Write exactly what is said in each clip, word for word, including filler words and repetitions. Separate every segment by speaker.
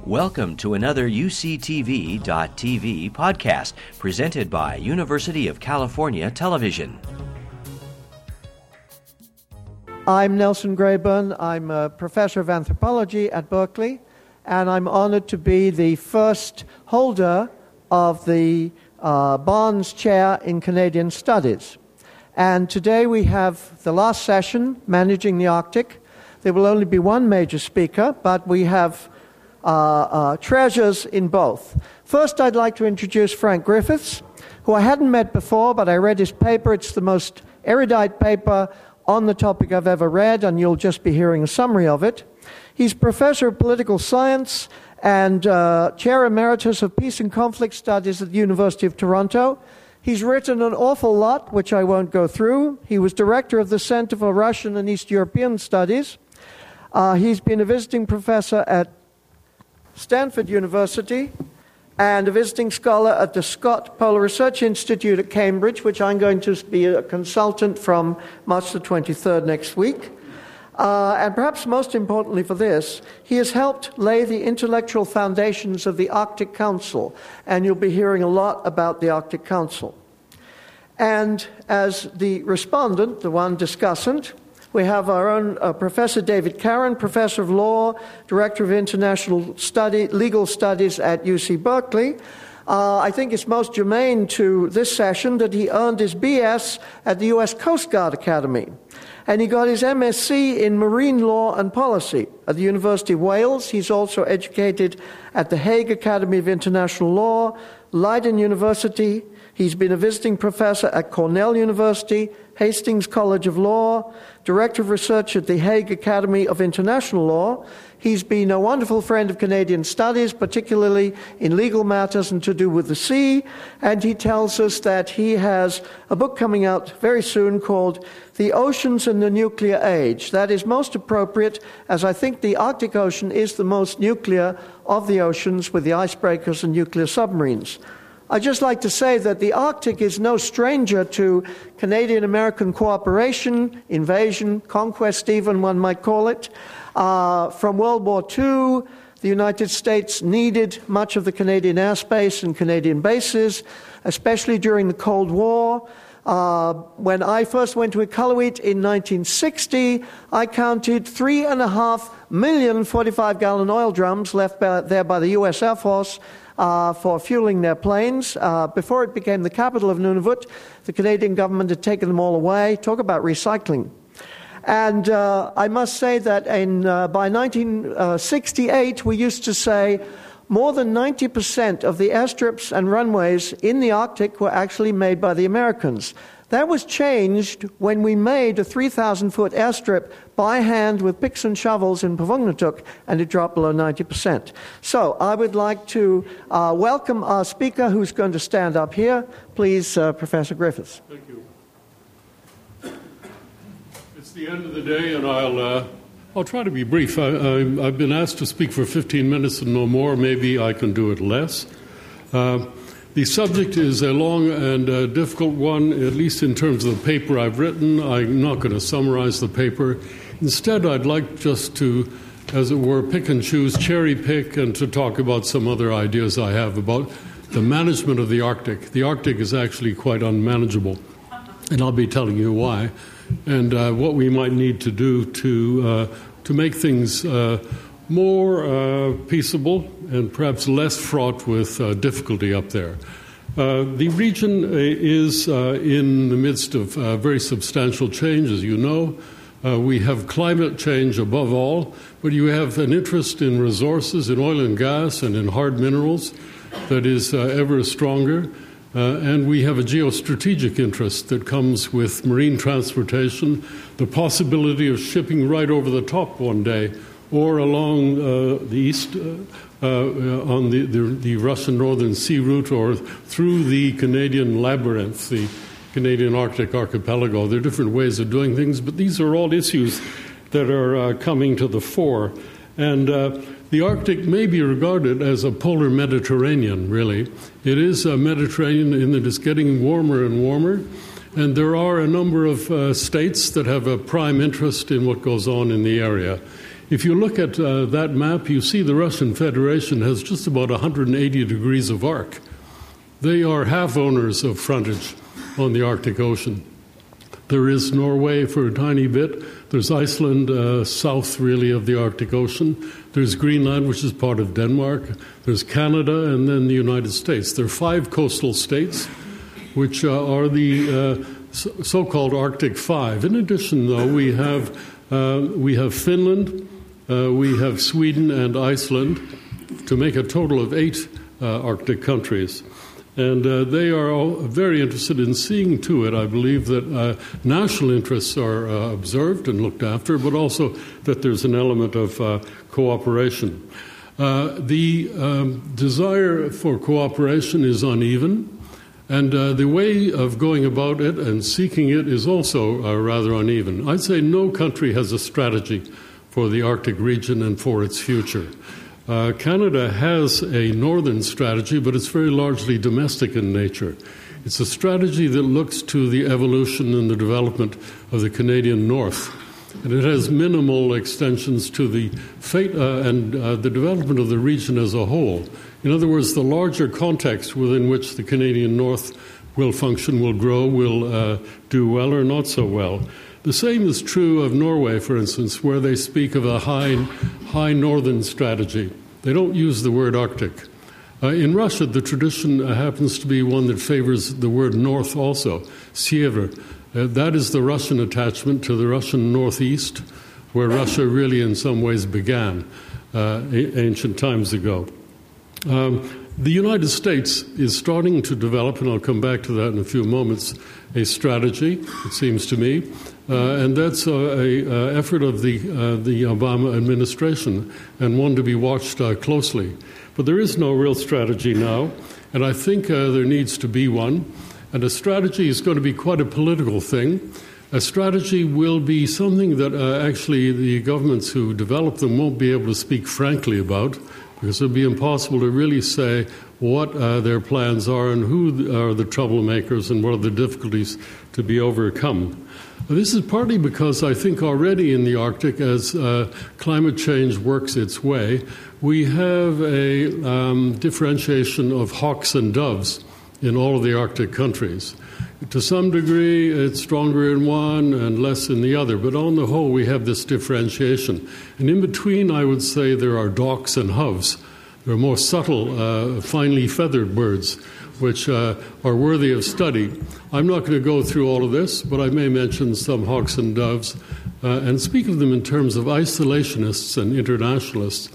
Speaker 1: Welcome to another U C T V dot T V podcast presented by University of California Television.
Speaker 2: I'm Nelson Grayburn. I'm a professor of anthropology at Berkeley, and I'm honored to be the first holder of the uh, Barnes Chair in Canadian Studies. And today we have the last session, Managing the Arctic. There will only be one major speaker, but we have uh, uh, treasures in both. First, I'd like to introduce Frank Griffiths, who I hadn't met before, but I read his paper. It's the most erudite paper on the topic I've ever read, and you'll just be hearing a summary of it. He's professor of political science and uh, chair emeritus of peace and conflict studies at the University of Toronto. He's written an awful lot, which I won't go through. He was director of the Center for Russian and East European Studies. Uh, he's been a visiting professor at Stanford University and a visiting scholar at the Scott Polar Research Institute at Cambridge, which I'm going to be a consultant from March the twenty-third next week. Uh, and perhaps most importantly for this, he has helped lay the intellectual foundations of the Arctic Council, and you'll be hearing a lot about the Arctic Council. And as the respondent, the one discussant, we have our own uh, Professor David Caron, Professor of Law, Director of International Study, Legal Studies at U C Berkeley. Uh, I think it's most germane to this session that he earned his B S at the U S Coast Guard Academy. And he got his M S c in Marine Law and Policy at the University of Wales. He's also educated at the Hague Academy of International Law, Leiden University. He's been a visiting professor at Cornell University, Hastings College of Law, Director of Research at the Hague Academy of International Law. He's been a wonderful friend of Canadian Studies, particularly in legal matters and to do with the sea. And he tells us that he has a book coming out very soon called The Oceans and the Nuclear Age. That is most appropriate, as I think the Arctic Ocean is the most nuclear of the oceans, with the icebreakers and nuclear submarines. I'd just like to say that the Arctic is no stranger to Canadian-American cooperation, invasion, conquest even, one might call it. Uh, from World War Two, the United States needed much of the Canadian airspace and Canadian bases, especially during the Cold War. Uh, when I first went to Iqaluit in nineteen sixty, I counted three and a half million forty-five gallon oil drums left by, there by the U S Air Force uh, for fueling their planes. Uh, before it became the capital of Nunavut, the Canadian government had taken them all away. Talk about recycling. And uh, I must say that in, uh, by nineteen sixty-eight, we used to say more than ninety percent of the airstrips and runways in the Arctic were actually made by the Americans. That was changed when we made a three thousand foot airstrip by hand with picks and shovels in Pavungnatuk, and it dropped below ninety percent. So I would like to uh, welcome our speaker who's going to stand up here. Please, uh, Professor Griffiths.
Speaker 3: Thank you. It's the end of the day, and I'll... Uh I'll try to be brief. I, I, I've been asked to speak for fifteen minutes and no more. Maybe I can do it less. Uh, the subject is a long and uh, difficult one, at least in terms of the paper I've written. I'm not going to summarize the paper. Instead, I'd like just to, as it were, pick and choose, cherry pick, and to talk about some other ideas I have about the management of the Arctic. The Arctic is actually quite unmanageable, and I'll be telling you why, and uh, what we might need to do to uh, to make things uh, more uh, peaceable and perhaps less fraught with uh, difficulty up there. Uh, the region is uh, in the midst of uh, very substantial change, as you know. Uh, we have climate change above all, but you have an interest in resources, in oil and gas and in hard minerals that is uh, ever stronger. Uh, and we have a geostrategic interest that comes with marine transportation, the possibility of shipping right over the top one day or along uh, the east uh, uh, on the, the, the Russian Northern Sea route or through the Canadian labyrinth, the Canadian Arctic archipelago. There are different ways of doing things, but these are all issues that are uh, coming to the fore. And uh, the Arctic may be regarded as a polar Mediterranean, really. It is a Mediterranean in that it's getting warmer and warmer, and there are a number of uh, states that have a prime interest in what goes on in the area. if you look at uh, that map, you see the Russian Federation has just about one hundred eighty degrees of arc. They are half owners of frontage on the Arctic Ocean. There is Norway for a tiny bit. There's Iceland, uh, south really of the Arctic Ocean. There's Greenland, which is part of Denmark. There's Canada, and then the United States. There are five coastal states, which uh, are the uh, so-called Arctic Five. In addition, though, we have uh, we have Finland, uh, we have Sweden and Iceland, to make a total of eight uh, Arctic countries. And uh, they are all very interested in seeing to it, I believe, that uh, national interests are uh, observed and looked after, but also that there's an element of uh, cooperation. Uh, the um, desire for cooperation is uneven, and uh, the way of going about it and seeking it is also uh, rather uneven. I'd say no country has a strategy for the Arctic region and for its future. Uh, Canada has a northern strategy, but it's very largely domestic in nature. It's a strategy that looks to the evolution and the development of the Canadian North. And it has minimal extensions to the fate uh, and uh, the development of the region as a whole. In other words, the larger context within which the Canadian North will function, will grow, will uh, do well or not so well. The same is true of Norway, for instance, where they speak of a high, high northern strategy. They don't use the word Arctic. Uh, in Russia, the tradition uh, happens to be one that favors the word north also, Siever. Uh, that is the Russian attachment to the Russian northeast, where Russia really in some ways began uh, a- ancient times ago. Um, the United States is starting to develop, and I'll come back to that in a few moments, a strategy, it seems to me, uh, and that's an uh, effort of the, uh, the Obama administration, and one to be watched uh, closely. But there is no real strategy now, and I think uh, there needs to be one. And a strategy is going to be quite a political thing. A strategy will be something that uh, actually the governments who develop them won't be able to speak frankly about, because it will be impossible to really say what uh, their plans are and who are the troublemakers and what are the difficulties to be overcome. This is partly because I think already in the Arctic, as uh, climate change works its way, we have a um, differentiation of hawks and doves in all of the Arctic countries. To some degree, it's stronger in one and less in the other, but on the whole, we have this differentiation. And in between, I would say there are dauks and hoves. There are more subtle, uh, finely feathered birds, which uh, are worthy of study. I'm not going to go through all of this, but I may mention some hawks and doves uh, and speak of them in terms of isolationists and internationalists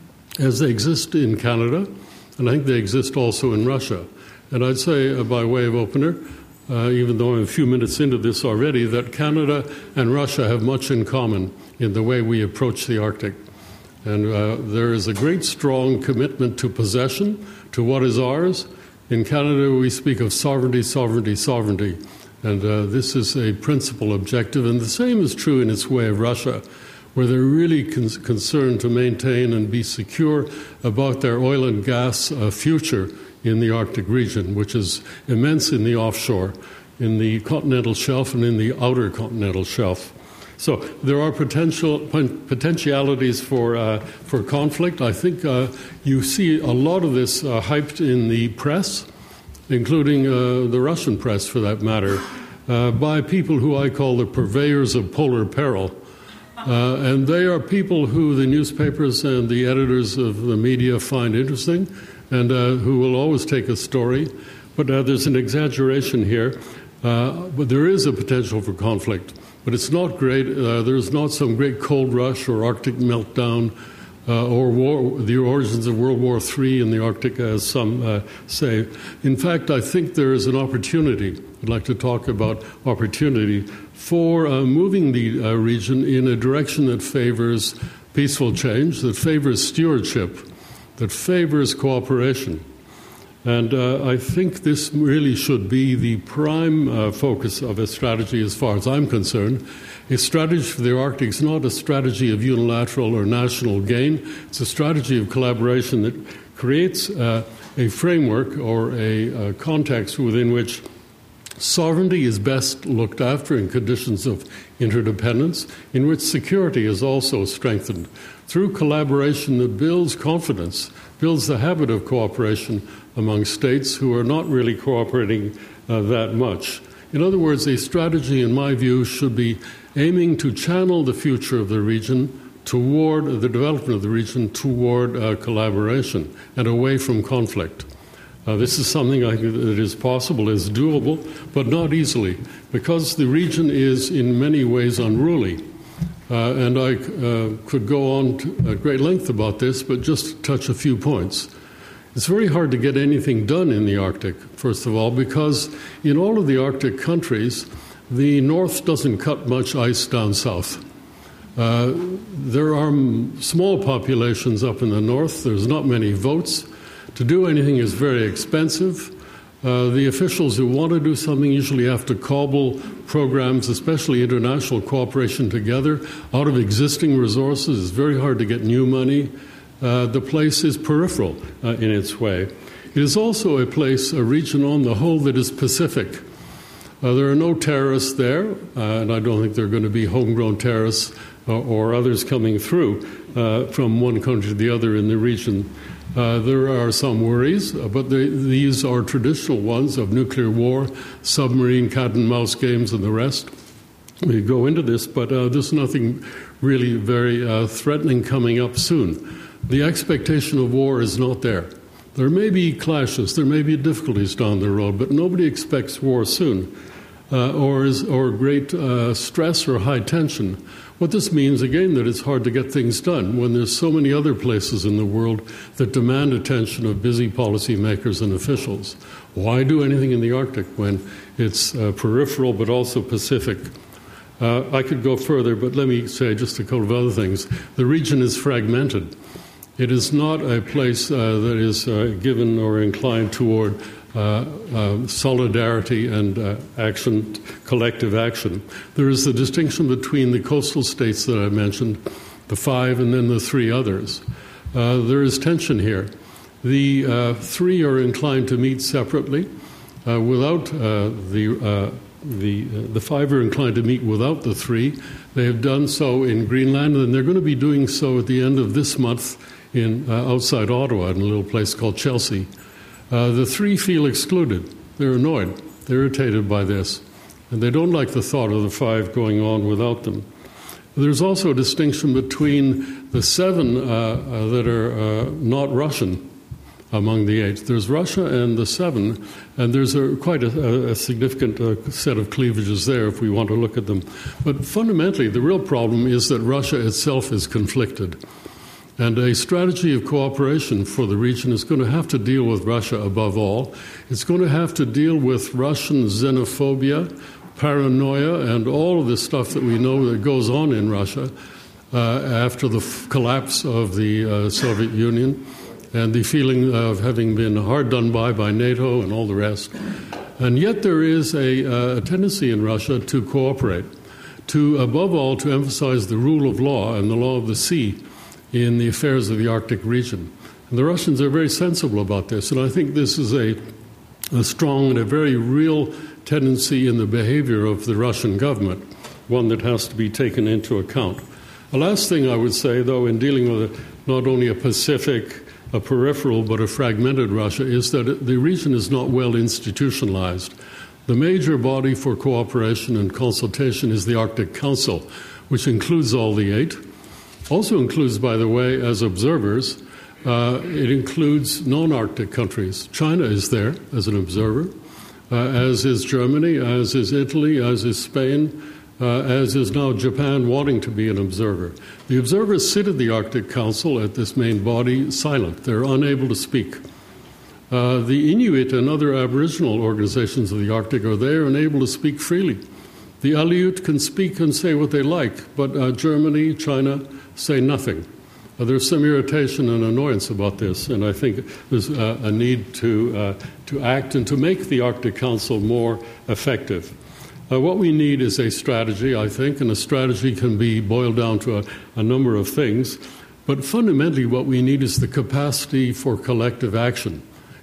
Speaker 3: as they exist in Canada, and I think they exist also in Russia. And I'd say, uh, by way of opener, uh, even though I'm a few minutes into this already, that Canada and Russia have much in common in the way we approach the Arctic. And uh, there is a great, strong commitment to possession, to what is ours. In Canada, we speak of sovereignty, sovereignty, sovereignty. And uh, this is a principal objective. And the same is true in its way of Russia, where they're really con- concerned to maintain and be secure about their oil and gas uh, future in the Arctic region, which is immense in the offshore, in the continental shelf and in the outer continental shelf. So there are potential potentialities for uh, for conflict. I think uh, you see a lot of this uh, hyped in the press, including uh, the Russian press for that matter, uh, by people who I call the purveyors of polar peril. Uh, and they are people who the newspapers and the editors of the media find interesting, and uh, who will always take a story. But uh, there's an exaggeration here. Uh, but there is a potential for conflict. But it's not great. Uh, there's not some great cold rush or Arctic meltdown uh, or war, the origins of World War Three in the Arctic, as some uh, say. In fact, I think there is an opportunity. I'd like to talk about opportunity for uh, moving the uh, region in a direction that favors peaceful change, that favors stewardship, that favors cooperation. And uh, I think this really should be the prime uh, focus of a strategy as far as I'm concerned. A strategy for the Arctic is not a strategy of unilateral or national gain. It's a strategy of collaboration that creates uh, a framework or a, a context within which Sovereignty is best looked after in conditions of interdependence, in which security is also strengthened through collaboration that builds confidence, builds the habit of cooperation among states who are not really cooperating uh, that much. In other words, a strategy, in my view, should be aiming to channel the future of the region toward the development of the region toward uh, collaboration and away from conflict. Uh, this is something I think that is possible, is doable, but not easily, because the region is in many ways unruly. Uh, and I uh, could go on to, at great length about this, but just touch a few points. It's very hard to get anything done in the Arctic, first of all, because in all of the Arctic countries, the north doesn't cut much ice down south. Uh, there are m- small populations up in the north. There's not many votes. To do anything is very expensive. Uh, the officials who want to do something usually have to cobble programs, especially international cooperation, together out of existing resources. It's very hard to get new money. Uh, the place is peripheral uh, in its way. It is also a place, a region on the whole, that is Pacific. Uh, there are no terrorists there, uh, and I don't think there are going to be homegrown terrorists uh, or others coming through uh, from one country to the other in the region. Uh, there are some worries, uh, but they, these are traditional ones of nuclear war, submarine cat-and-mouse games, and the rest. We go into this, but uh, there's nothing really very uh, threatening coming up soon. The expectation of war is not there. There may be clashes, there may be difficulties down the road, but nobody expects war soon, uh, or, is, or great uh, stress or high tension. What this means, again, that it's hard to get things done when there's so many other places in the world that demand attention of busy policymakers and officials. Why do anything in the Arctic when it's uh, peripheral but also Pacific? Uh, I could go further, but let me say just a couple of other things. The region is fragmented. It is not a place uh, that is uh, given or inclined toward uh, uh, solidarity and uh, action, collective action. There is the distinction between the coastal states that I mentioned, the five, and then the three others. Uh, there is tension here. The uh, three are inclined to meet separately uh, without uh, the uh, the uh, the five are inclined to meet without the three. They have done so in Greenland, and they're going to be doing so at the end of this month in uh, outside Ottawa in a little place called Chelsea. Uh, the three feel excluded. They're annoyed. They're irritated by this. And they don't like the thought of the five going on without them. There's also a distinction between the seven uh, uh, that are uh, not Russian among the eight. There's Russia and the seven, and there's a, quite a, a significant uh, set of cleavages there if we want to look at them. But fundamentally, the real problem is that Russia itself is conflicted. And a strategy of cooperation for the region is going to have to deal with Russia above all. It's going to have to deal with Russian xenophobia, paranoia, and all of the stuff that we know that goes on in Russia uh, after the f- collapse of the uh, Soviet Union and the feeling of having been hard done by by NATO and all the rest. And yet there is a, uh, a tendency in Russia to cooperate, to, above all, to emphasize the rule of law and the law of the sea in the affairs of the Arctic region. And the Russians are very sensible about this, and I think this is a, a strong and a very real tendency in the behavior of the Russian government, one that has to be taken into account. The last thing I would say, though, in dealing with a, not only a Pacific, a peripheral, but a fragmented Russia, is that it, the region is not well institutionalized. The major body for cooperation and consultation is the Arctic Council, which includes all the eight. Also includes, by the way, as observers, uh, it includes non-Arctic countries. China is there as an observer, uh, as is Germany, as is Italy, as is Spain, uh, as is now Japan wanting to be an observer. The observers sit at the Arctic Council at this main body silent. They're unable to speak. Uh, the Inuit and other Aboriginal organizations of the Arctic are there and able to speak freely. The Aleut can speak and say what they like, but uh, Germany, China say nothing. Uh, there's some irritation and annoyance about this, and I think there's uh, a need to uh, to act and to make the Arctic Council more effective. Uh, what we need is a strategy, I think, and a strategy can be boiled down to a, a number of things. But fundamentally, what we need is the capacity for collective action.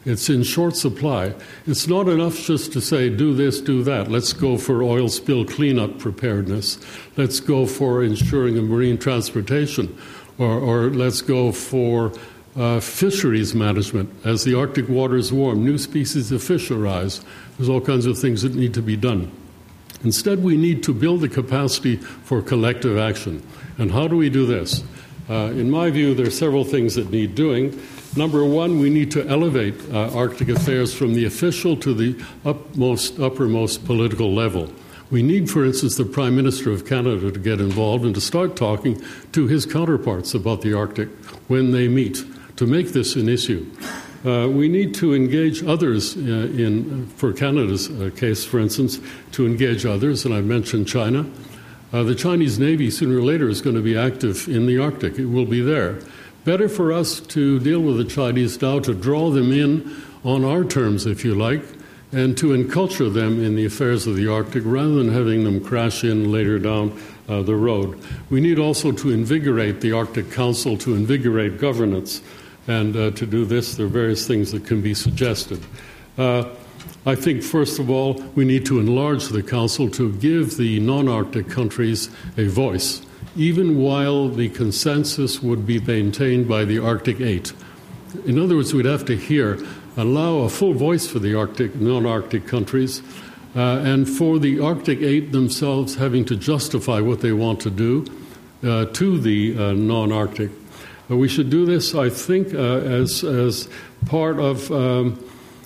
Speaker 3: It's in short supply. It's not enough just to say, do this, do that. Let's go for oil spill cleanup preparedness. Let's go for ensuring a marine transportation. Or, or let's go for uh, fisheries management. As the Arctic waters warm, new species of fish arise. There's all kinds of things that need to be done. Instead, we need to build the capacity for collective action. And how do we do this? Uh, in my view, there are several things that need doing. Number one, we need to elevate uh, Arctic affairs from the official to the upmost, uppermost political level. We need, for instance, the Prime Minister of Canada to get involved and to start talking to his counterparts about the Arctic when they meet, to make this an issue. Uh, we need to engage others uh, in, for Canada's uh, case, for instance, to engage others, and I've mentioned China. Uh, the Chinese Navy, sooner or later, is going to be active in the Arctic. It will be there. Better for us to deal with the Chinese now, to draw them in on our terms, if you like, and to enculture them in the affairs of the Arctic rather than having them crash in later down uh, the road. We need also to invigorate the Arctic Council, to invigorate governance. And uh, to do this, there are various things that can be suggested. Uh, I think, first of all, we need to enlarge the Council to give the non-Arctic countries a voice, even while the consensus would be maintained by the Arctic Eight. In other words, we'd have to hear, allow a full voice for the Arctic, non-Arctic countries, uh, and for the Arctic Eight themselves having to justify what they want to do uh, to the uh, non-Arctic. Uh, we should do this, I think, uh, as as part of um,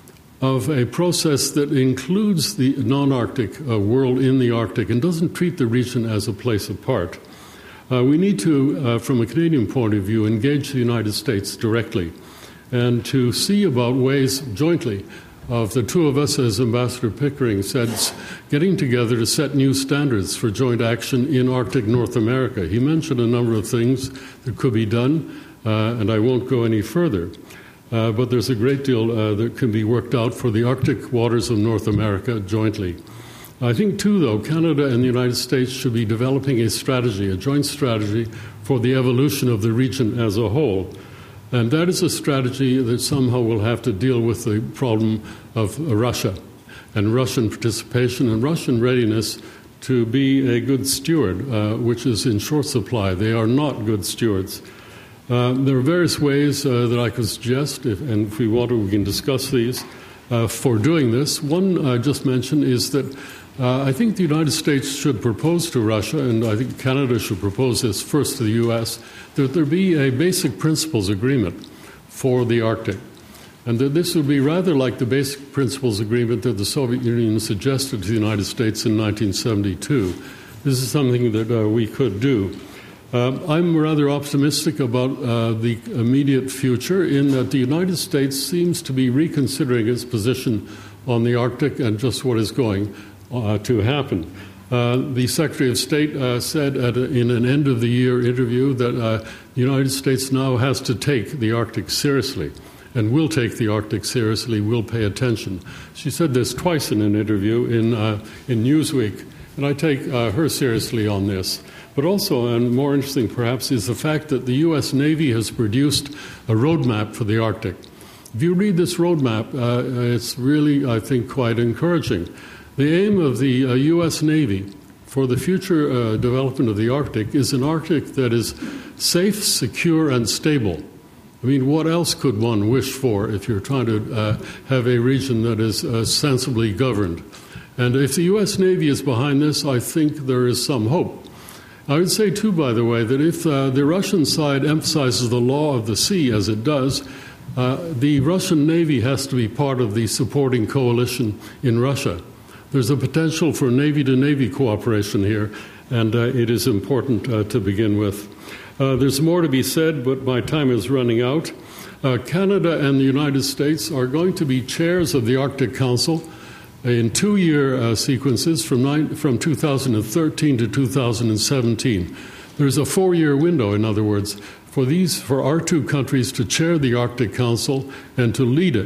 Speaker 3: of a process that includes the non-Arctic uh, world in the Arctic and doesn't treat the region as a place apart. Uh, we need to, uh, from a Canadian point of view, engage the United States directly and to see about ways jointly of the two of us, as Ambassador Pickering said, getting together to set new standards for joint action in Arctic North America. He mentioned a number of things that could be done, uh, and I won't go any further. Uh, but there's a great deal uh, that can be worked out for the Arctic waters of North America jointly. I think, too, though, Canada and the United States should be developing a strategy, a joint strategy for the evolution of the region as a whole. And that is a strategy that somehow will have to deal with the problem of uh, Russia and Russian participation and Russian readiness to be a good steward, uh, which is in short supply. They are not good stewards. Uh, there are various ways uh, that I could suggest, if, and if we want to, we can discuss these, uh, for doing this. One I just mentioned is that uh, I think the United States should propose to Russia, and I think Canada should propose this first to the U S, that there be a basic principles agreement for the Arctic. And that this would be rather like the basic principles agreement that the Soviet Union suggested to the United States in nineteen seventy-two. This is something that uh, we could do. Uh, I'm rather optimistic about uh, the immediate future in that the United States seems to be reconsidering its position on the Arctic and just what is going uh, to happen. Uh, the Secretary of State uh, said at a, in an end-of-the-year interview that uh, the United States now has to take the Arctic seriously and will take the Arctic seriously, will pay attention. She said this twice in an interview in, uh, in Newsweek, and I take uh, her seriously on this. But also, and more interesting perhaps, is the fact that the U S Navy has produced a roadmap for the Arctic. If you read this roadmap, uh, it's really, I think, quite encouraging. The aim of the uh, U S Navy for the future uh, development of the Arctic is an Arctic that is safe, secure, and stable. I mean, what else could one wish for if you're trying to uh, have a region that is uh, sensibly governed? And if the U S Navy is behind this, I think there is some hope. I would say, too, by the way, that if uh, the Russian side emphasizes the law of the sea, as it does, uh, the Russian Navy has to be part of the supporting coalition in Russia. There's a potential for Navy-to-Navy cooperation here, and uh, it is important uh, to begin with. Uh, there's more to be said, but my time is running out. Uh, Canada and the United States are going to be chairs of the Arctic Council in two-year uh, sequences from, nine, from two thousand thirteen to two thousand seventeen. There's a four-year window, in other words, for these, for our two countries to chair the Arctic Council and to lead it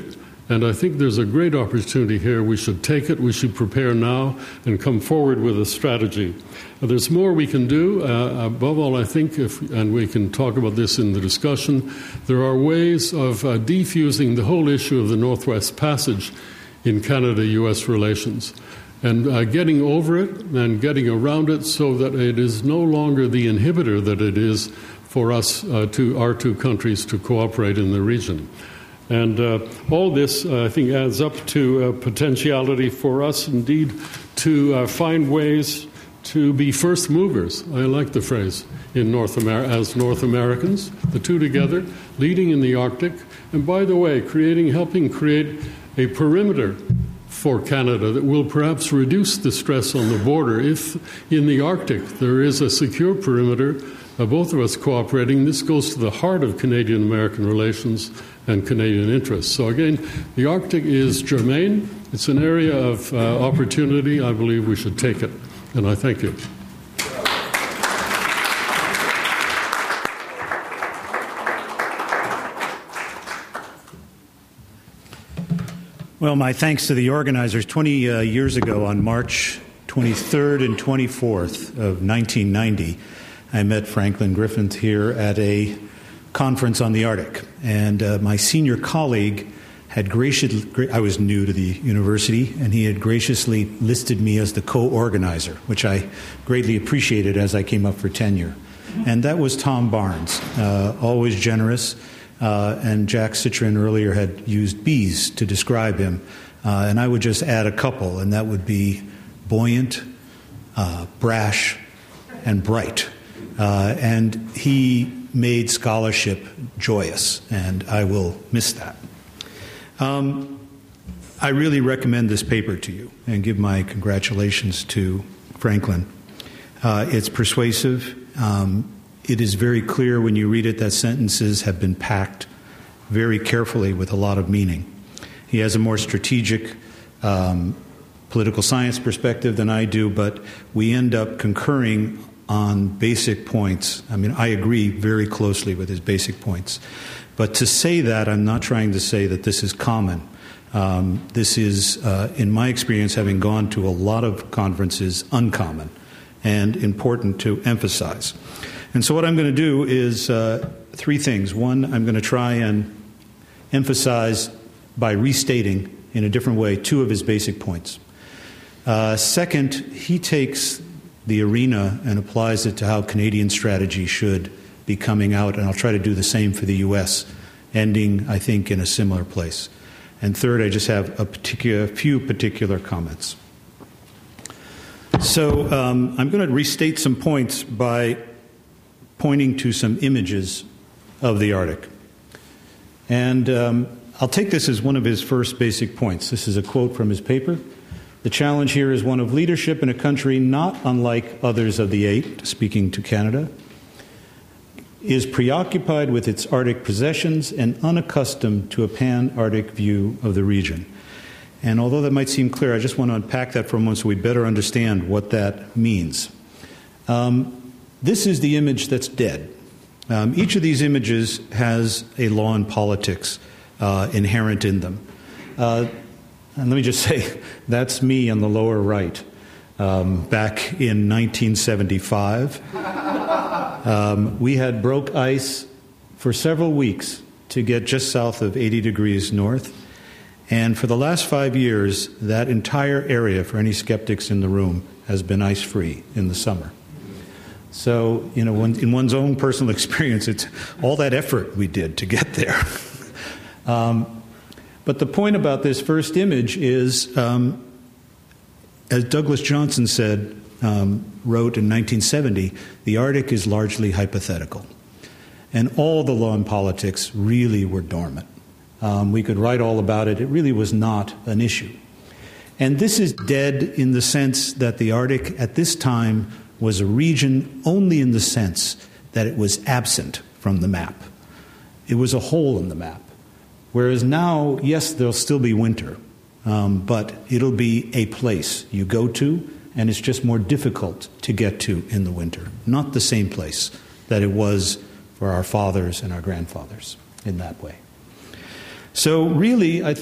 Speaker 3: And I think there's a great opportunity here. We should take it. We should prepare now and come forward with a strategy. Uh, there's more we can do. Uh, above all, I think, if, and we can talk about this in the discussion, there are ways of uh, defusing the whole issue of the Northwest Passage in Canada-U S relations and uh, getting over it and getting around it so that it is no longer the inhibitor that it is for us, uh, to our two countries, to cooperate in the region. And uh, all this, uh, I think, adds up to a potentiality for us, indeed, to uh, find ways to be first movers. I like the phrase, in North Amer- as North Americans, the two together, leading in the Arctic, and by the way, creating, helping create a perimeter for Canada that will perhaps reduce the stress on the border. If in the Arctic there is a secure perimeter, uh, both of us cooperating, this goes to the heart of Canadian-American relations and Canadian interests. So again, the Arctic is germane. It's an area of uh, opportunity. I believe we should take it. And I thank you.
Speaker 4: Well, my thanks to the organizers. twenty uh, years ago, on March twenty-third and twenty-fourth of nineteen ninety, I met Franklin Griffith here at a conference on the Arctic. And uh, my senior colleague had graciously, I was new to the university, and he had graciously listed me as the co-organizer, which I greatly appreciated as I came up for tenure. And that was Tom Barnes, uh, always generous. Uh, and Jack Citrin earlier had used bees to describe him. Uh, and I would just add a couple, and that would be buoyant, uh, brash, and bright. Uh, and he made scholarship joyous, and I will miss that. Um, I really recommend this paper to you and give my congratulations to Franklin. Uh, it's persuasive. Um, it is very clear when you read it that sentences have been packed very carefully with a lot of meaning. He has a more strategic um, political science perspective than I do, but we end up concurring on basic points. I mean, I agree very closely with his basic points. But to say that, I'm not trying to say that this is common. Um, this is, uh, in my experience, having gone to a lot of conferences, uncommon and important to emphasize. And so what I'm going to do is uh, three things. One, I'm going to try and emphasize by restating in a different way two of his basic points. Uh, second, he takes the arena and applies it to how Canadian strategy should be coming out, and I'll try to do the same for the U S, ending, I think, in a similar place. And third, I just have a particular, few particular comments. So um, I'm going to restate some points by pointing to some images of the Arctic. And um, I'll take this as one of his first basic points. This is a quote from his paper. The challenge here is one of leadership in a country not unlike others of the eight, speaking to Canada, is preoccupied with its Arctic possessions and unaccustomed to a pan-Arctic view of the region. And although that might seem clear, I just want to unpack that for a moment so we better understand what that means. Um, this is the image that's dead. Um, each of these images has a law and politics uh, inherent in them. Uh, and let me just say, that's me on the lower right. Um, back in nineteen seventy-five, um, we had broke ice for several weeks to get just south of eighty degrees north. And for the last five years, that entire area, for any skeptics in the room, has been ice-free in the summer. So, you know, when, in one's own personal experience, it's all that effort we did to get there. um, but the point about this first image is, um, as Douglas Johnson said, um, wrote in nineteen seventy, the Arctic is largely hypothetical. And all the law and politics really were dormant. Um, we could write all about it. It really was not an issue. And this is dead in the sense that the Arctic at this time was a region only in the sense that it was absent from the map. It was a hole in the map. Whereas now, yes, there'll still be winter, um, but it'll be a place you go to, and it's just more difficult to get to in the winter. Not the same place that it was for our fathers and our grandfathers in that way. So really, I think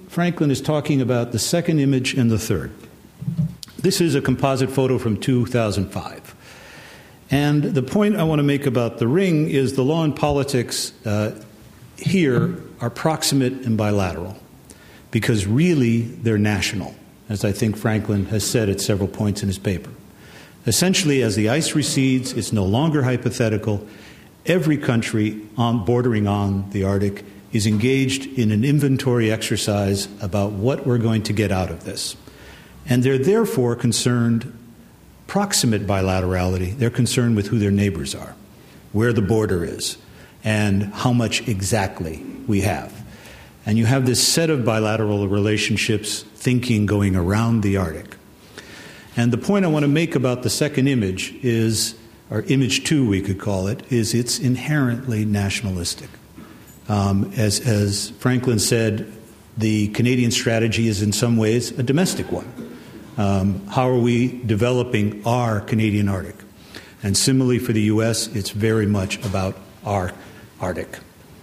Speaker 4: Franklin is talking about the second image and the third. This is a composite photo from two thousand five. And the point I want to make about the ring is the law and politics uh, here are proximate and bilateral, because really they're national, as I think Franklin has said at several points in his paper. Essentially, as the ice recedes, it's no longer hypothetical. Every country on, bordering on the Arctic is engaged in an inventory exercise about what we're going to get out of this. And they're therefore concerned, proximate bilaterality, they're concerned with who their neighbors are, where the border is, and how much exactly we have. And you have this set of bilateral relationships, thinking going around the Arctic. And the point I want to make about the second image is, or image two we could call it, is it's inherently nationalistic. Um, as, as Franklin said, the Canadian strategy is in some ways a domestic one. Um, how are we developing our Canadian Arctic? And similarly for the U S, it's very much about our Arctic.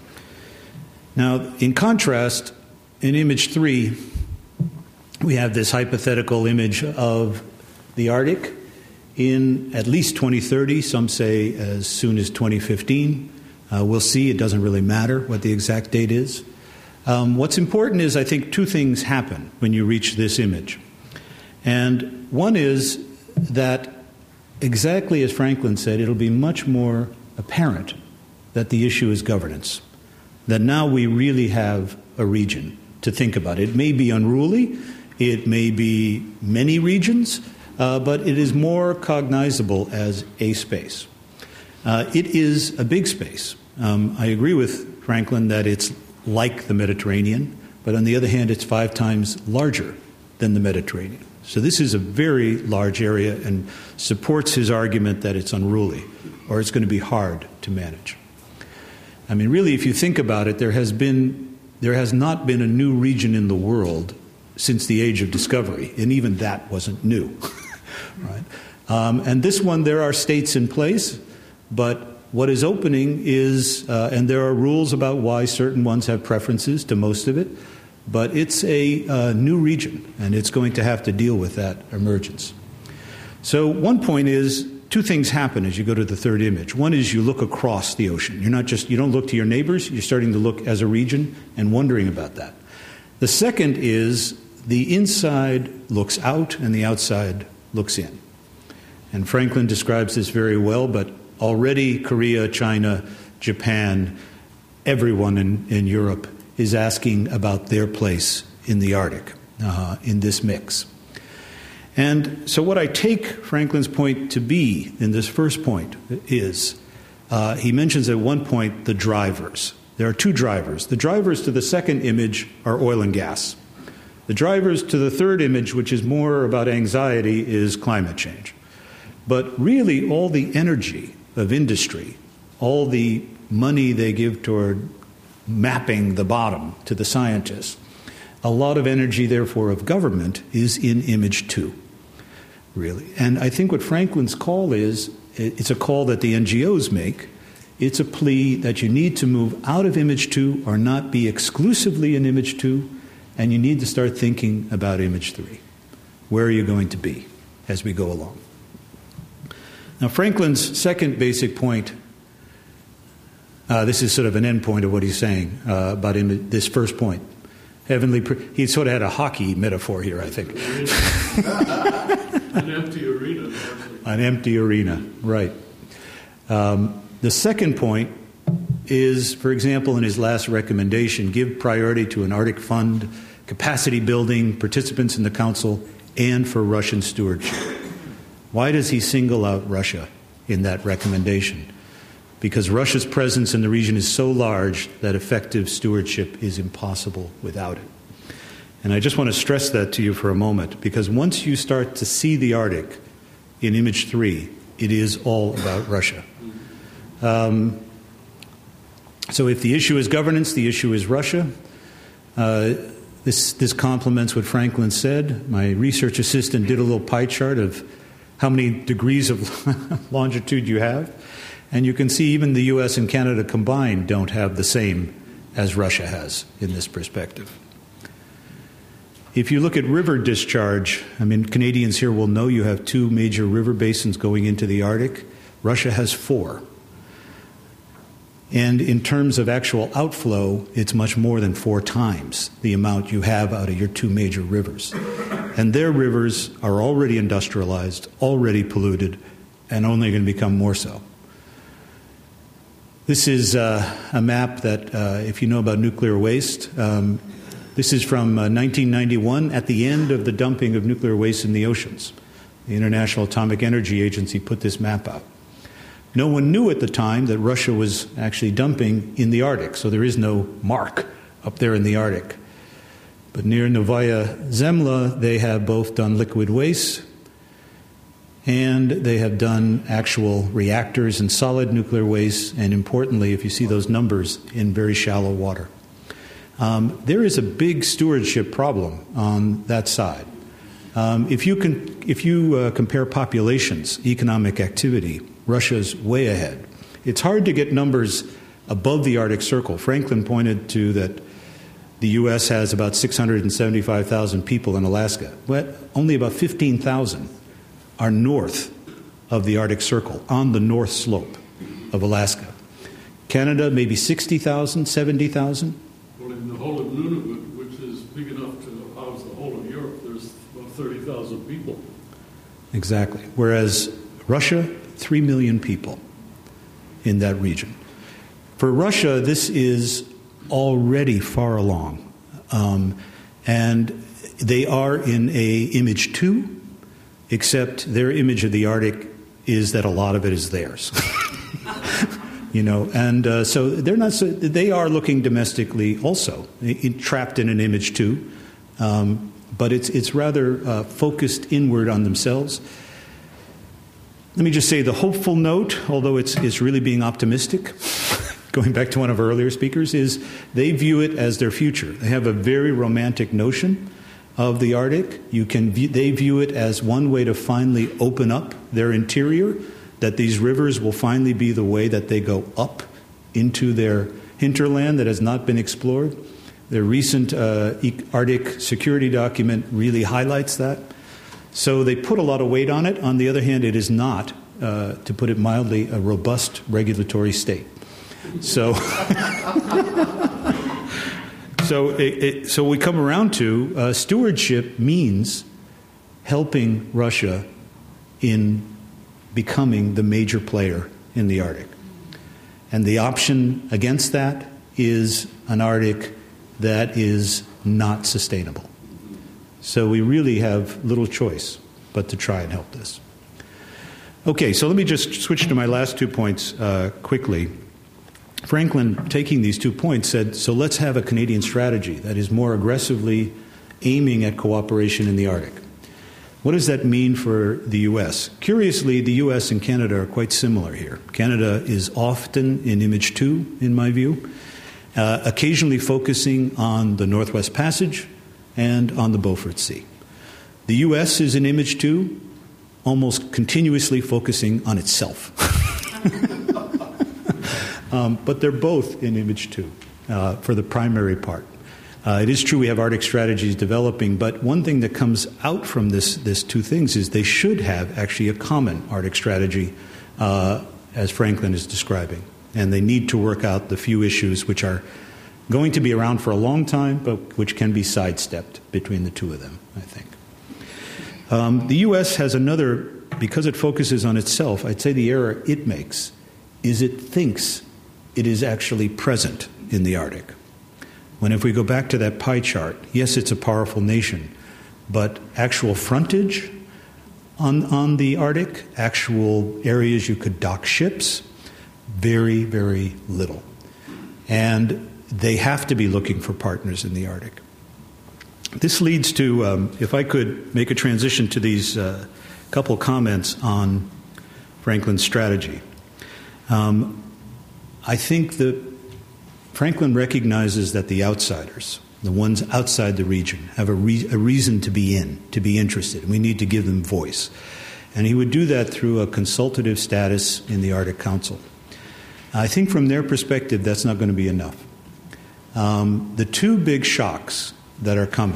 Speaker 4: Now, in contrast, in image three, we have this hypothetical image of the Arctic in at least twenty thirty, some say as soon as twenty fifteen. Uh, we'll see. It doesn't really matter what the exact date is. Um, what's important is, I think, two things happen when you reach this image. And one is that, exactly as Franklin said, it'll be much more apparent that the issue is governance, that now we really have a region to think about. It may be unruly, it may be many regions, uh, but it is more cognizable as a space. Uh, it is a big space. Um, I agree with Franklin that it's like the Mediterranean, but on the other hand, it's five times larger than the Mediterranean. So this is a very large area and supports his argument that it's unruly, or it's going to be hard to manage. I mean, really, if you think about it, there has been, there has not been a new region in the world since the age of discovery, and even that wasn't new, right? Um, and this one, there are states in place, but what is opening is, uh, and there are rules about why certain ones have preferences to most of it, but it's a uh, new region, and it's going to have to deal with that emergence. So one point is, two things happen as you go to the third image. One is you look across the ocean. You're not just, you don't look to your neighbors, you're starting to look as a region and wondering about that. The second is the inside looks out and the outside looks in. And Franklin describes this very well, but already Korea, China, Japan, everyone in, in Europe is asking about their place in the Arctic, uh, in this mix. And so what I take Franklin's point to be in this first point is, uh, he mentions at one point the drivers. There are two drivers. The drivers to the second image are oil and gas. The drivers to the third image, which is more about anxiety, is climate change. But really all the energy of industry, all the money they give toward mapping the bottom to the scientists, a lot of energy, therefore, of government is in image two, really. And I think what Franklin's call is, it's a call that the N G Os make. It's a plea that you need to move out of image two or not be exclusively in image two, and you need to start thinking about image three. Where are you going to be as we go along? Now, Franklin's second basic point, uh, this is sort of an end point of what he's saying uh, about im- this first point. Heavenly, pre- he sort of had a hockey metaphor here, I think.
Speaker 3: An empty arena.
Speaker 4: An empty arena, right. Um, the second point is, for example, in his last recommendation, give priority to an Arctic fund, capacity building, participants in the council, and for Russian stewardship. Why does he single out Russia in that recommendation? Because Russia's presence in the region is so large that effective stewardship is impossible without it. And I just want to stress that to you for a moment, because once you start to see the Arctic in image three, it is all about Russia. Um, so if the issue is governance, the issue is Russia. Uh, this, this complements what Franklin said. My research assistant did a little pie chart of how many degrees of longitude you have. And you can see even the U S and Canada combined don't have the same as Russia has in this perspective. If you look at river discharge, I mean, Canadians here will know you have two major river basins going into the Arctic. Russia has four. And in terms of actual outflow, it's much more than four times the amount you have out of your two major rivers. And their rivers are already industrialized, already polluted, and only going to become more so. This is uh, a map that, uh, if you know about nuclear waste, um, this is from uh, nineteen ninety-one, at the end of the dumping of nuclear waste in the oceans. The International Atomic Energy Agency put this map out. No one knew at the time that Russia was actually dumping in the Arctic, so there is no mark up there in the Arctic. But near Novaya Zemlya, they have both done liquid waste and they have done actual reactors and solid nuclear waste, and importantly, if you see those numbers, in very shallow water. Um, there is a big stewardship problem on that side. Um, if you, can, if you uh, compare populations, economic activity, Russia's way ahead. It's hard to get numbers above the Arctic Circle. Franklin pointed to that the U S has about six hundred seventy-five thousand people in Alaska, but only about fifteen thousand are north of the Arctic Circle, on the north slope of Alaska. Canada, maybe sixty thousand, seventy thousand.
Speaker 3: Well, in the whole of Nunavut, which is big enough to house the whole of Europe, there's about thirty thousand people.
Speaker 4: Exactly. Whereas Russia, three million people in that region. For Russia, this is already far along. Um, and they are in a image two, except their image of the Arctic is that a lot of it is theirs. You know, and uh, so they're not. So they are looking domestically also, in, trapped in an image too, um, but it's it's rather uh, focused inward on themselves. Let me just say the hopeful note, although it's it's really being optimistic. Going back to one of our earlier speakers, is they view it as their future. They have a very romantic notion of the Arctic. You can view, they view it as one way to finally open up their interior, that these rivers will finally be the way that they go up into their hinterland that has not been explored. Their recent uh, Arctic security document really highlights that. So they put a lot of weight on it. On the other hand, it is not, uh, to put it mildly, a robust regulatory state. So, so, it, it, so we come around to uh, stewardship means helping Russia in becoming the major player in the Arctic. And the option against that is an Arctic that is not sustainable. So we really have little choice but to try and help this. Okay, so let me just switch to my last two points uh, quickly. Franklin, taking these two points, said, so let's have a Canadian strategy that is more aggressively aiming at cooperation in the Arctic. What does that mean for the U S? Curiously, the U S and Canada are quite similar here. Canada is often in image two, in my view, uh, occasionally focusing on the Northwest Passage and on the Beaufort Sea. The U S is in image two, almost continuously focusing on itself. um, but they're both in image two uh, for the primary part. Uh, it is true we have Arctic strategies developing, but one thing that comes out from this, this two things is they should have actually a common Arctic strategy, uh, as Franklin is describing. And they need to work out the few issues which are going to be around for a long time, but which can be sidestepped between the two of them, I think. Um, the U S has another, because it focuses on itself, I'd say the error it makes is it thinks it is actually present in the Arctic. When if we go back to that pie chart, yes, it's a powerful nation, but actual frontage on, on the Arctic, actual areas you could dock ships, very, very little. And they have to be looking for partners in the Arctic. This leads to, um, if I could make a transition to these uh, couple comments on Franklin's strategy. Um, I think that Franklin recognizes that the outsiders, the ones outside the region, have a, re- a reason to be in, to be interested. We need to give them voice. And he would do that through a consultative status in the Arctic Council. I think from their perspective, that's not going to be enough. Um, the two big shocks that are coming,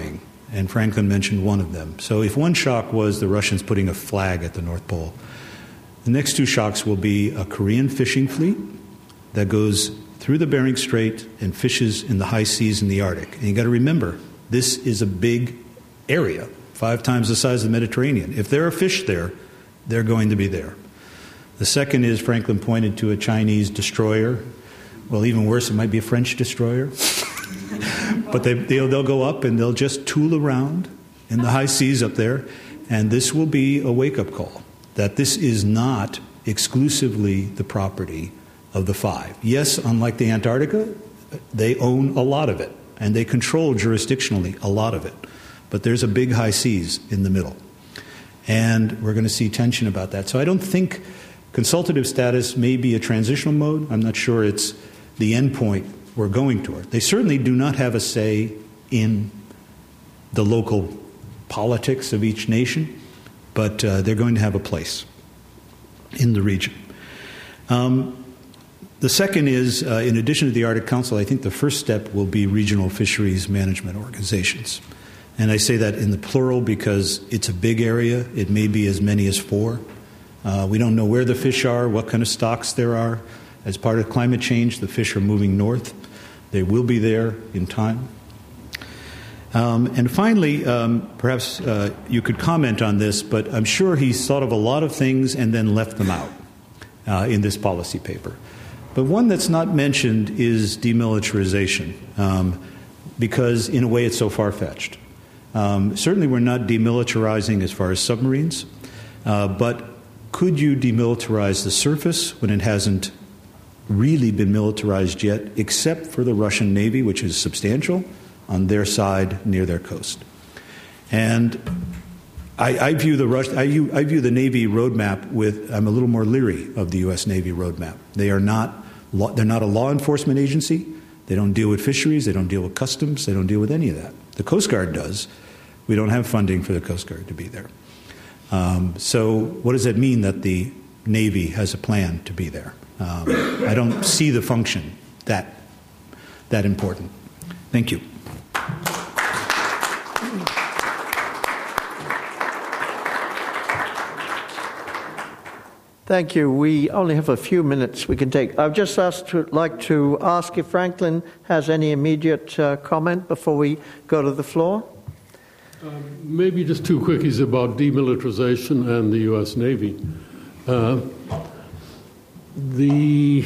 Speaker 4: and Franklin mentioned one of them. So if one shock was the Russians putting a flag at the North Pole, the next two shocks will be a Korean fishing fleet that goes through the Bering Strait and fishes in the high seas in the Arctic. And you got to remember, this is a big area, five times the size of the Mediterranean. If there are fish there, they're going to be there. The second is Franklin pointed to a Chinese destroyer. Well, even worse, it might be a French destroyer. But they, they'll, they'll go up and they'll just tool around in the high seas up there. And this will be a wake-up call that this is not exclusively the property of the five. Yes, unlike the Antarctica, they own a lot of it, and they control jurisdictionally a lot of it. But there's a big high seas in the middle. And we're going to see tension about that. So I don't think consultative status may be a transitional mode. I'm not sure it's the end point we're going toward. They certainly do not have a say in the local politics of each nation, but uh, they're going to have a place in the region. Um, The second is, uh, in addition to the Arctic Council, I think the first step will be regional fisheries management organizations. And I say that in the plural because it's a big area. It may be as many as four. Uh, we don't know where the fish are, what kind of stocks there are. As part of climate change, the fish are moving north. They will be there in time. Um, and finally, um, perhaps uh, you could comment on this, but I'm sure he's thought of a lot of things and then left them out uh, in this policy paper. But one that's not mentioned is demilitarization, um, because in a way it's so far-fetched. Um, certainly we're not demilitarizing as far as submarines, uh, but could you demilitarize the surface when it hasn't really been militarized yet, except for the Russian Navy, which is substantial, on their side near their coast? And I, I view the Rus- I view, I view the Navy roadmap with, I'm a little more leery of the U S Navy roadmap. They are not, law, they're not a law enforcement agency. They don't deal with fisheries. They don't deal with customs. They don't deal with any of that. The Coast Guard does. We don't have funding for the Coast Guard to be there. Um, so what does that mean that the Navy has a plan to be there? Um, I don't see the function that, that important. Thank you.
Speaker 2: Thank you. We only have a few minutes we can take. I'd just asked to, like to ask if Franklin has any immediate uh, comment before we go to the floor.
Speaker 3: Um, maybe just two quickies about demilitarization and the U S Navy. Uh, the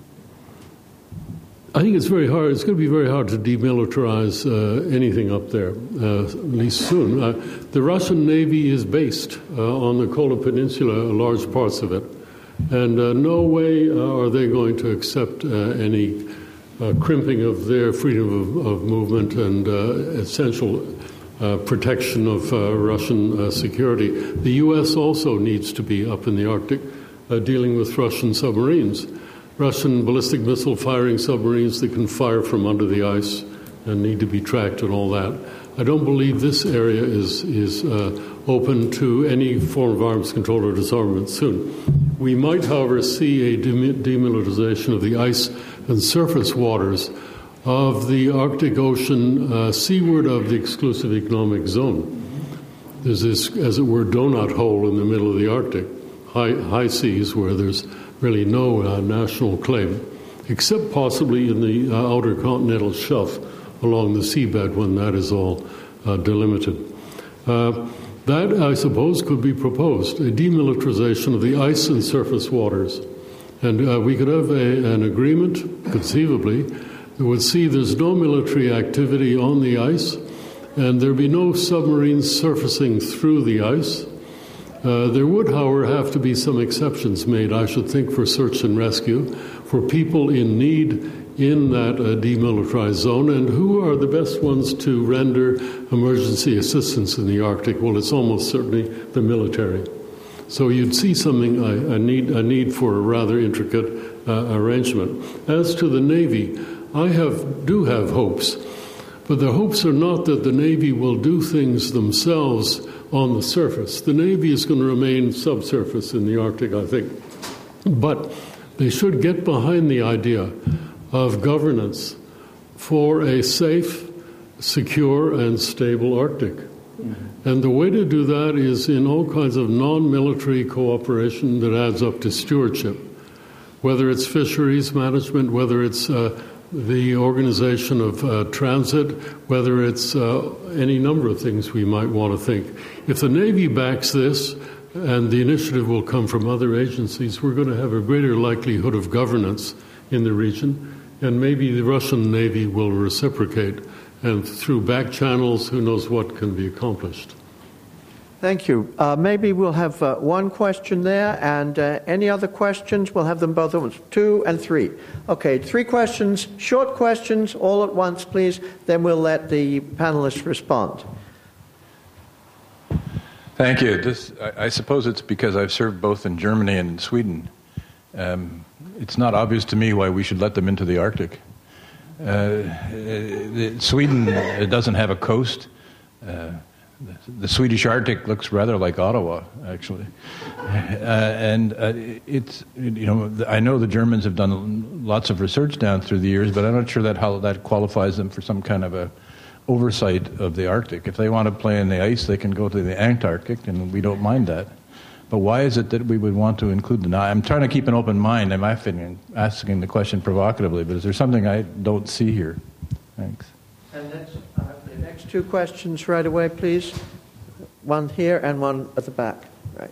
Speaker 3: I think it's very hard. It's going to be very hard to demilitarize uh, anything up there, uh, at least soon. Uh, the Russian Navy is based uh, on the Kola Peninsula, large parts of it, and uh, no way uh, are they going to accept uh, any uh, crimping of their freedom of, of movement and uh, essential uh, protection of uh, Russian uh, security. The U S also needs to be up in the Arctic uh, dealing with Russian submarines. Russian ballistic missile firing submarines that can fire from under the ice and need to be tracked and all that. I don't believe this area is is uh, open to any form of arms control or disarmament soon. We might, however, see a demilitarization of the ice and surface waters of the Arctic Ocean uh, seaward of the exclusive economic zone. There's this, as it were, donut hole in the middle of the Arctic, high, high seas where there's really no uh, national claim, except possibly in the uh, outer continental shelf along the seabed when that is all uh, delimited. Uh, that, I suppose, could be proposed, a demilitarization of the ice and surface waters. And uh, we could have a, an agreement, conceivably, that would see there's no military activity on the ice, and there'd be no submarines surfacing through the ice. Uh, there would, however, have to be some exceptions made, I should think, for search and rescue, for people in need in that uh, demilitarized zone. And who are the best ones to render emergency assistance in the Arctic? Well, it's almost certainly the military. So you'd see something, a, a, need, a need for a rather intricate uh, arrangement. As to the Navy, I have do have hopes, but the hopes are not that the Navy will do things themselves on the surface. The Navy is going to remain subsurface in the Arctic, I think. But they should get behind the idea of governance for a safe secure and stable Arctic. Mm-hmm. And the way to do that is in all kinds of non-military cooperation that adds up to stewardship, whether it's fisheries management, whether it's uh, the organization of uh, transit, whether it's uh, any number of things we might want to think. If the Navy backs this, and the initiative will come from other agencies, we're going to have a greater likelihood of governance in the region, and maybe the Russian Navy will reciprocate. And through back channels, who knows what can be accomplished.
Speaker 2: Thank you. Uh, maybe we'll have uh, one question there, and uh, any other questions? We'll have them both at once, two and three. Okay, three questions, short questions, all at once, please. Then we'll let the panelists respond.
Speaker 5: Thank you. This, I, I suppose it's because I've served both in Germany and in Sweden. Um, it's not obvious to me why we should let them into the Arctic. Uh, the, Sweden doesn't have a coast. Uh, the, the Swedish Arctic looks rather like Ottawa, actually. Uh, and uh, it's, you know, I know the Germans have done lots of research down through the years, but I'm not sure that how that qualifies them for some kind of a oversight of the Arctic. If they want to play in the ice, they can go to the Antarctic, and we don't mind that. But why is it that we would want to include them? Now, I'm trying to keep an open mind. I'm asking the question provocatively, but is there something I don't see here? Thanks.
Speaker 2: And next, uh, the next two questions right away, please. One here and one at the back. Right.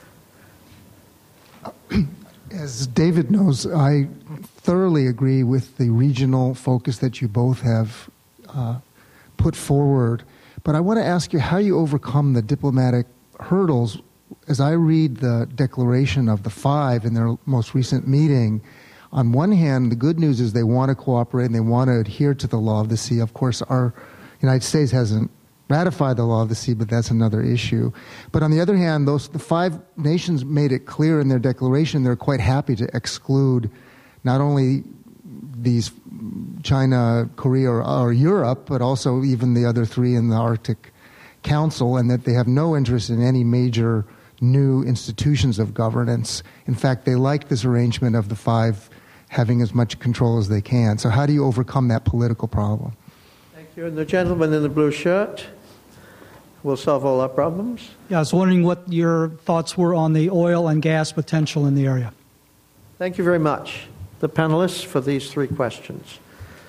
Speaker 6: As David knows, I thoroughly agree with the regional focus that you both have uh, put forward. But I want to ask you how you overcome the diplomatic hurdles. As I read the declaration of the five in their most recent meeting, on one hand, the good news is they want to cooperate and they want to adhere to the law of the sea. Of course, our United States hasn't ratified the law of the sea, but that's another issue. But on the other hand, those the five nations made it clear in their declaration they're quite happy to exclude not only these China, Korea, or, or Europe, but also even the other three in the Arctic Council, and that they have no interest in any major new institutions of governance. In fact, they like this arrangement of the five having as much control as they can. So how do you overcome that political problem?
Speaker 2: Thank you. And the gentleman in the blue shirt will solve all our problems.
Speaker 7: Yeah, I was wondering what your thoughts were on the oil and gas potential in the area.
Speaker 2: Thank you very much, the panelists, for these three questions.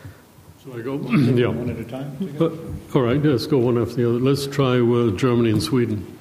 Speaker 3: So I go? Yeah.
Speaker 4: One at a time?
Speaker 3: Uh, all right, let's go one after the other. Let's try uh, Germany and Sweden.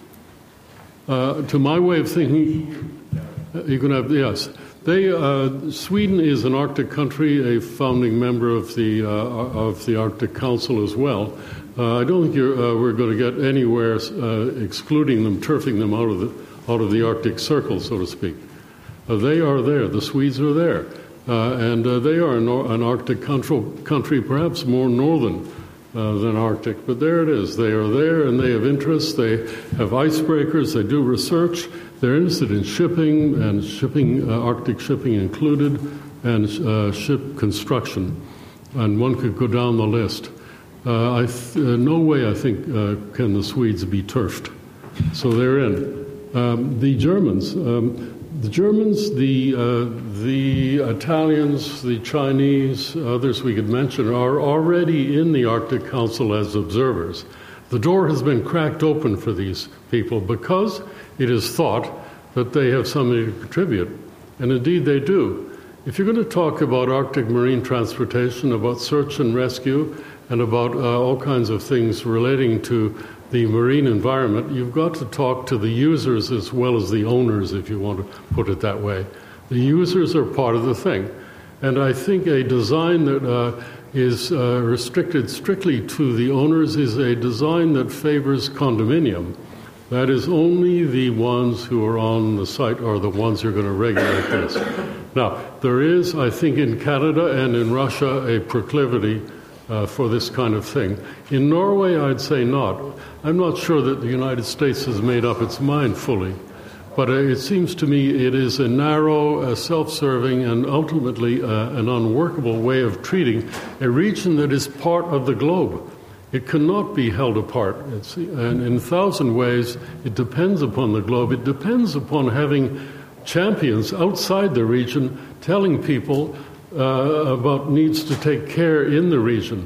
Speaker 3: Uh, to my way of thinking, uh, you can have, yes. They, uh, Sweden is an Arctic country, a founding member of the, uh, of the Arctic Council as well. Uh, I don't think you're, uh, we're going to get anywhere uh, excluding them, turfing them out of the, out of the Arctic Circle, so to speak. Uh, they are there. The Swedes are there. Uh, and uh, they are an, an Arctic country, country, perhaps more northern uh, than Arctic. But there it is. They are there, and they have interests. They have icebreakers. They do research. They're interested in shipping, and shipping, uh, Arctic shipping included, and uh, ship construction. And one could go down the list. Uh, I th- uh, no way, I think, uh, can the Swedes be turfed. So they're in. Um, the Germans... Um, The Germans, the uh, the Italians, the Chinese, others we could mention, are already in the Arctic Council as observers. The door has been cracked open for these people because it is thought that they have something to contribute. And indeed they do. If you're going to talk about Arctic marine transportation, about search and rescue, and about uh, all kinds of things relating to the marine environment, you've got to talk to the users as well as the owners, if you want to put it that way. The users are part of the thing. And I think a design that uh, is uh, restricted strictly to the owners is a design that favors condominium. That is, only the ones who are on the site are the ones who are going to regulate this. Now, there is, I think, in Canada and in Russia, a proclivity Uh, for this kind of thing. In Norway, I'd say not. I'm not sure that the United States has made up its mind fully, but uh, it seems to me it is a narrow, uh, self-serving, and ultimately uh, an unworkable way of treating a region that is part of the globe. It cannot be held apart. It's, and in a thousand ways, it depends upon the globe. It depends upon having champions outside the region telling people Uh, about needs to take care in the region.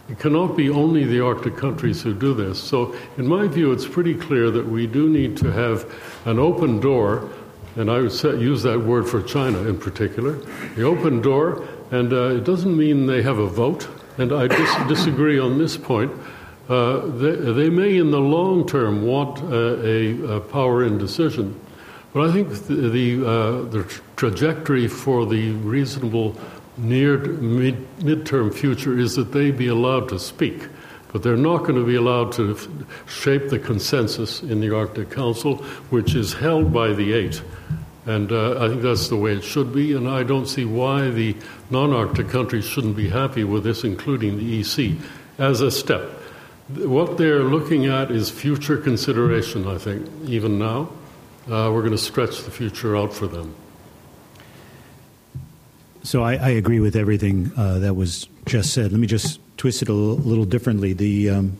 Speaker 3: It cannot be only the Arctic countries who do this. So in my view, it's pretty clear that we do need to have an open door, and I would say, use that word for China in particular, the open door, and uh, it doesn't mean they have a vote, and I dis- disagree on this point. Uh, they, they may in the long term want uh, a, a power in decision, but I think the, the, uh, the trajectory for the reasonable near mid, midterm future is that they be allowed to speak, but they're not going to be allowed to f- shape the consensus in the Arctic Council, which is held by the eight. And uh, I think that's the way it should be, and I don't see why the non-Arctic countries shouldn't be happy with this, including the E C, as a step. What they're looking at is future consideration, I think, even now. Uh, we're going to stretch the future out for them.
Speaker 4: So I, I agree with everything uh, that was just said. Let me just twist it a little, little differently. The um,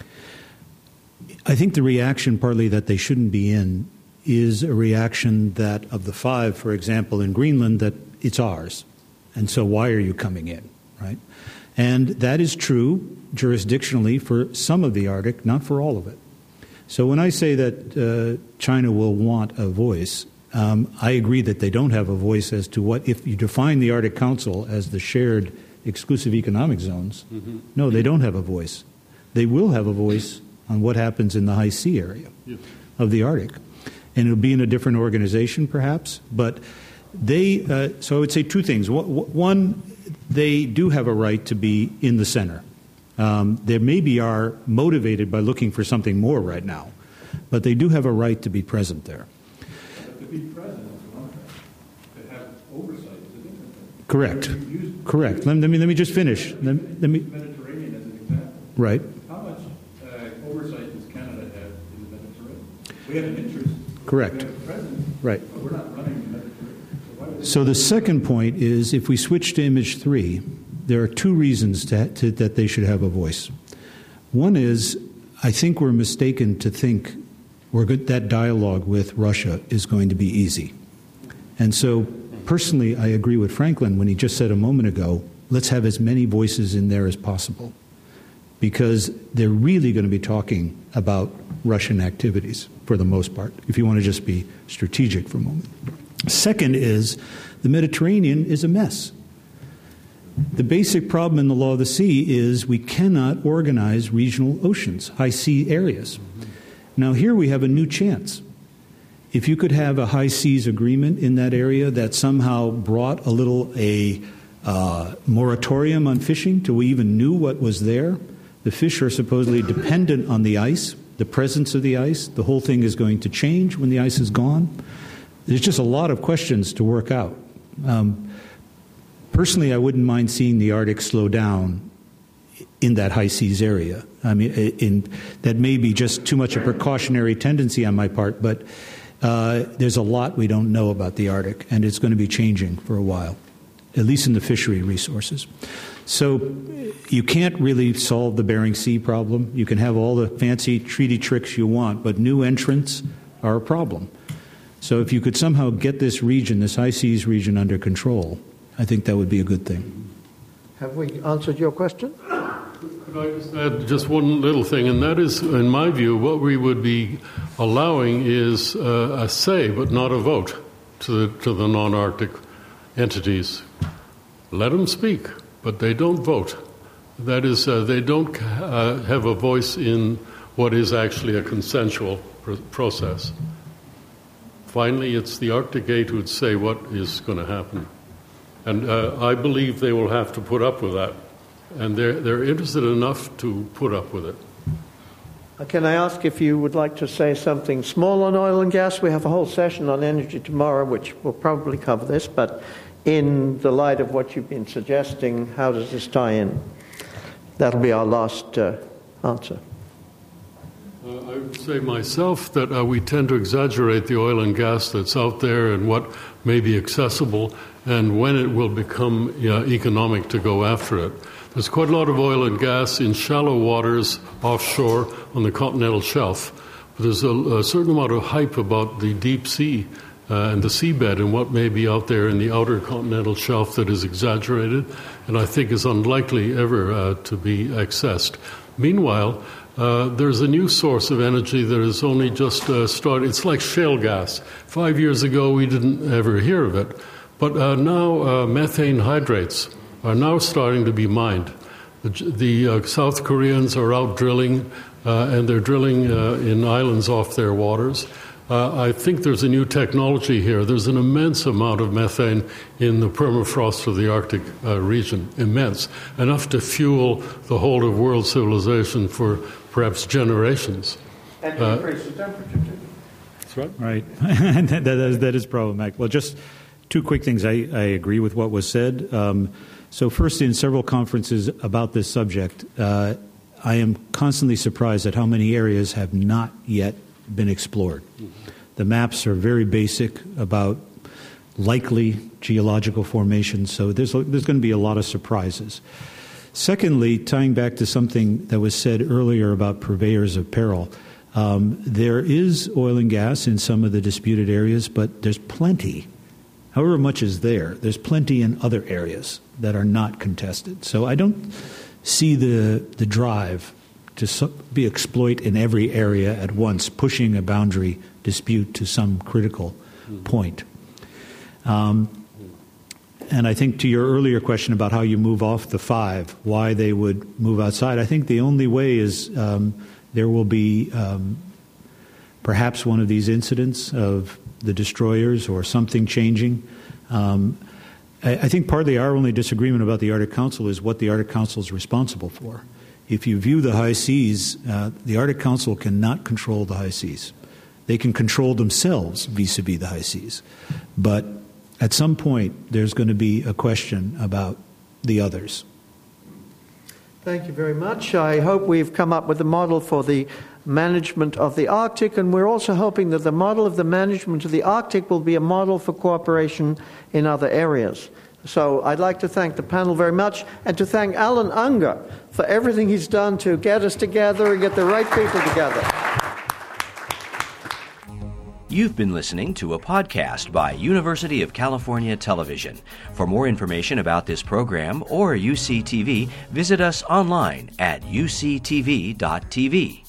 Speaker 4: I think the reaction partly that they shouldn't be in is a reaction that of the five, for example, in Greenland, that it's ours. And so why are you coming in, right? And that is true jurisdictionally for some of the Arctic, not for all of it. So when I say that uh, China will want a voice, um, I agree that they don't have a voice as to what, if you define the Arctic Council as the shared exclusive economic zones, mm-hmm. no, they don't have a voice. They will have a voice on what happens in the high sea area yes. of the Arctic. And it'll be in a different organization, perhaps. But they, uh, so I would say two things. One, they do have a right to be in the center. Um, they maybe are motivated by looking for something more right now, but they do have a right to be present there.
Speaker 8: But to be present is one thing. To have oversight is a different thing.
Speaker 4: Correct.
Speaker 8: Use,
Speaker 4: Correct. Let, let me let me just finish. Let, let me.
Speaker 8: Mediterranean as an example.
Speaker 4: Right.
Speaker 8: How much uh, oversight does Canada have in the Mediterranean? We have an interest.
Speaker 4: Correct.
Speaker 8: We have a presence.
Speaker 4: Right.
Speaker 8: But we're not running the Mediterranean. So,
Speaker 4: so the second point is, if we switch to image three, there are two reasons to, to, that they should have a voice. One is, I think we're mistaken to think we're good, that dialogue with Russia is going to be easy. And so, personally, I agree with Franklin when he just said a moment ago, let's have as many voices in there as possible, because they're really going to be talking about Russian activities for the most part, if you want to just be strategic for a moment. Second is, the Mediterranean is a mess. The basic problem in the law of the sea is we cannot organize regional oceans, high sea areas. Now here we have a new chance. If you could have a high seas agreement in that area that somehow brought a little a uh, moratorium on fishing till we even knew what was there, the fish are supposedly dependent on the ice, the presence of the ice. The whole thing is going to change when the ice is gone. There's just a lot of questions to work out. Um, Personally, I wouldn't mind seeing the Arctic slow down in that high seas area. I mean, in, that may be just too much a precautionary tendency on my part, but uh, there's a lot we don't know about the Arctic, and it's going to be changing for a while, at least in the fishery resources. So you can't really solve the Bering Sea problem. You can have all the fancy treaty tricks you want, but new entrants are a problem. So if you could somehow get this region, this high seas region, under control, I think that would be a good thing.
Speaker 2: Have we answered your question?
Speaker 3: Could I just add just one little thing, and that is, in my view, what we would be allowing is uh, a say, but not a vote, to the, to the non-Arctic entities. Let them speak, but they don't vote. That is, uh, they don't uh, have a voice in what is actually a consensual pr- process. Finally, it's the Arctic Eight who would say what is going to happen. And uh, I believe they will have to put up with that. And they're, they're interested enough to put up with it.
Speaker 2: Uh, can I ask if you would like to say something small on oil and gas? We have a whole session on energy tomorrow, which will probably cover this. But in the light of what you've been suggesting, how does this tie in? That'll be our last uh, answer.
Speaker 3: Uh, I would say myself that uh, we tend to exaggerate the oil and gas that's out there and what may be accessible and when it will become uh, economic to go after it. There's quite a lot of oil and gas in shallow waters offshore on the continental shelf. But there's a, a certain amount of hype about the deep sea uh, and the seabed and what may be out there in the outer continental shelf that is exaggerated and I think is unlikely ever uh, to be accessed. Meanwhile, uh, there's a new source of energy that is only just uh, started. It's like shale gas. Five years ago, we didn't ever hear of it. But uh, now uh, methane hydrates are now starting to be mined. The, the uh, South Koreans are out drilling, uh, and they're drilling uh, in islands off their waters. Uh, I think there's a new technology here. There's an immense amount of methane in the permafrost of the Arctic uh, region, immense, enough to fuel the whole of world civilization for perhaps generations.
Speaker 2: And
Speaker 3: uh,
Speaker 2: increase the temperature, too.
Speaker 3: That's right.
Speaker 4: Right. that, that, is, that is problematic. Well, just two quick things. I, I agree with what was said. Um, so first, in several conferences about this subject, uh, I am constantly surprised at how many areas have not yet been explored. The maps are very basic about likely geological formations, so there's, there's going to be a lot of surprises. Secondly, tying back to something that was said earlier about purveyors of peril, um, there is oil and gas in some of the disputed areas, but there's plenty. However much is there, there's plenty in other areas that are not contested. So I don't see the the drive to be exploit in every area at once, pushing a boundary dispute to some critical point. Um, and I think to your earlier question about how you move off the five, why they would move outside, I think the only way is um, there will be um, perhaps one of these incidents of the destroyers or something changing. Um, I, I think partly our only disagreement about the Arctic Council is what the Arctic Council is responsible for. If you view the high seas, uh, the Arctic Council cannot control the high seas. They can control themselves vis-a-vis the high seas. But at some point, there's going to be a question about the others.
Speaker 2: Thank you very much. I hope we've come up with a model for the management of the Arctic, and we're also hoping that the model of the management of the Arctic will be a model for cooperation in other areas. So I'd like to thank the panel very much, and to thank Alan Unger for everything he's done to get us together and get the right people together.
Speaker 1: You've been listening to a podcast by University of California Television. For more information about this program or U C T V, visit us online at U C T V dot T V.